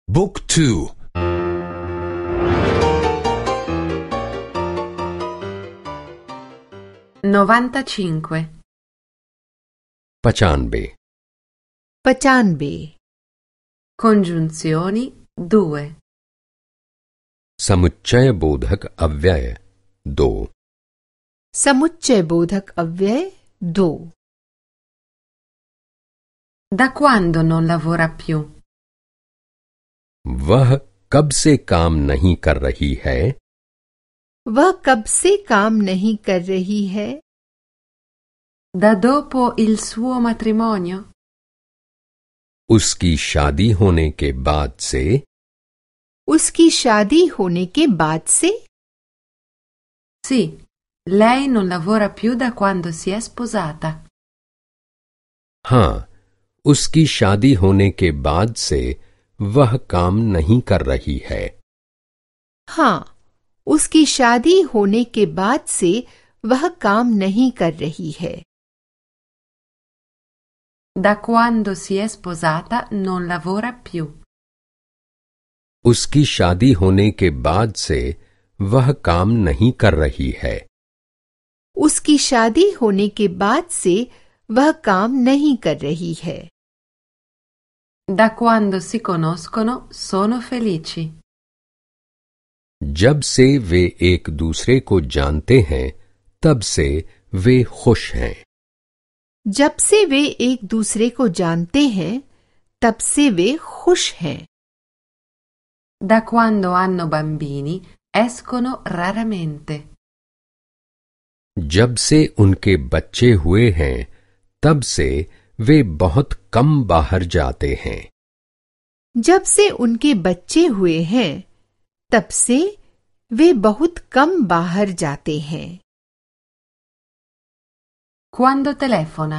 บุ๊กทู 95 95 95 Congiunzioni 2 समुच्चय बोधक अव्यय 2 समुच्चय बोधक अव्यय 2 Da quando non lavora più? वह कब से काम नहीं कर रही है? वह कब से काम नहीं कर रही है? Da dopo il suo matrimonio? उसकी शादी होने के बाद से? उसकी शादी होने के बाद से? Sì, lei non lavora più da quando si è sposata. हाँ, उसकी शादी होने के बाद से वह काम नहीं कर रही है। हाँ, उसकी शादी होने के बाद से वह काम नहीं कर रही है। Da quando si è sposata non lavora più. उसकी शादी होने के बाद से वह काम नहीं कर रही है। उसकी शादी होने के बाद से वह काम नहीं कर रही है। Da quando si conoscono sono felici. जब से वे एक दूसरे को जानते हैं, तब से वे खुश हैं। जब से वे एक दूसरे को जानते हैं, तब से वे खुश हैं। Da quando hanno bambini escono raramente. जब से उनके बच्चे हुए हैं, तब से वे बहुत कम बाहर जाते हैं। जब से उनके बच्चे हुए हैं, तब से वे बहुत कम बाहर जाते हैं। Quando telefona?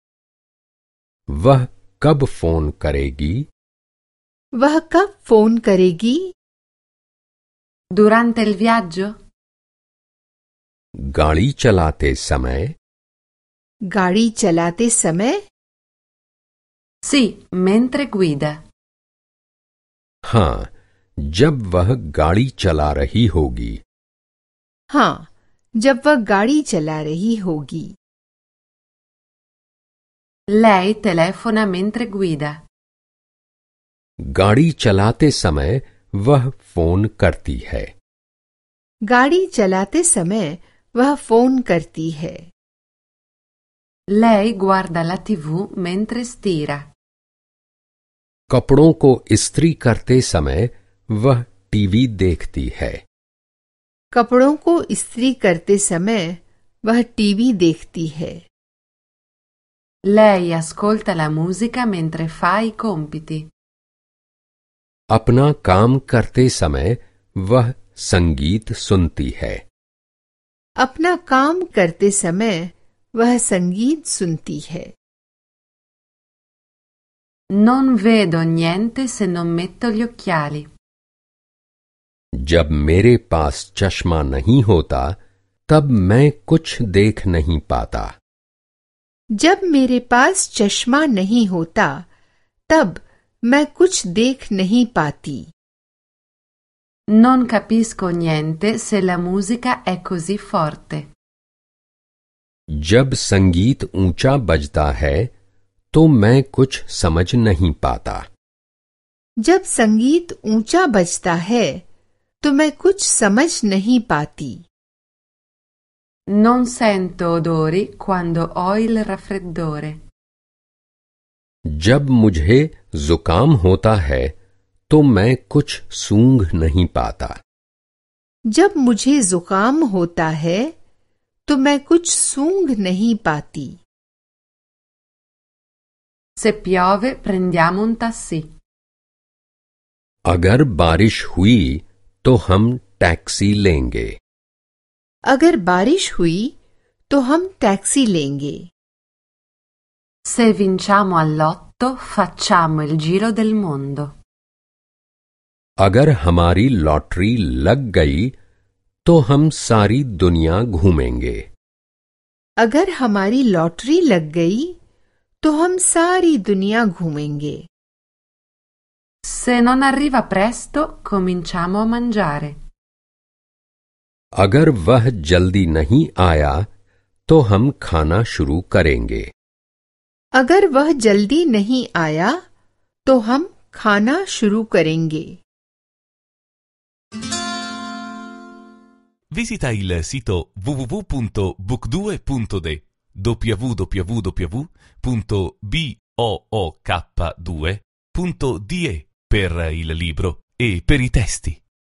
वह कब फोन करेगी? वह कब फोन करेगी? Durante il viaggio? गाड़ी चलाते समय? गाड़ी चलाते समय? Sì, mentre guida. हाँ, जब वह गाड़ी चला रही होगी। हाँ, जब वह गाड़ी चला रही होगी। Lei telefona mentre guida. गाड़ी चलाते समय वह फोन करती है। गाड़ी चलाते समय वह फोन करती है। Lei guarda la TV mentre stira. कपड़ों को इस्त्री करते समय वह टीवी देखती है। कपड़ों को इस्त्री करते समय वह टीवी देखती है। Lei ascolta la musica mentre fa i compiti. अपना काम करते समय वह संगीत सुनती है। अपना काम करते समय वह संगीत सुनती है। Non vedo niente se non metto gli occhiali. जब मेरे पास चश्मा नहीं होता, तब मैं कुछ देख नहीं पाता। जब मेरे पास चश्मा नहीं होता, तब मैं कुछ देख नहीं पाती। Non capisco niente se la musica è così forte. जब संगीत ऊंचा बजता है, तो मैं कुछ समझ नहीं पाता। जब संगीत ऊंचा बजता है, तो मैं कुछ समझ नहीं पाती। Non sento odori quando ho il raffreddore. जब मुझे जुकाम होता है, तो मैं कुछ सूंघ नहीं पाता। जब मुझे जुकाम होता है, तो मैं कुछ सूंघ नहीं पाती। Se piove prendiamo un taxi. अगर बारिश हुई तो हम टैक्सी लेंगे। अगर बारिश हुई तो हम टैक्सी लेंगे। Se vinciamo all'otto facciamo il giro del mondo. अगर हमारी लॉटरी लग गई तो हम सारी दुनिया घूमेंगे। अगर हमारी लॉटरी लग गई तो हम सारी दुनिया घूमेंगे। Se non arriva presto, cominciamo a mangiare. अगर वह जल्दी नहीं आया तो हम खाना शुरू करेंगे। अगर वह जल्दी नहीं आया तो हम खाना शुरू करेंगे। Visita il sito www.book2.de www.book2.de per il libro e per i testi.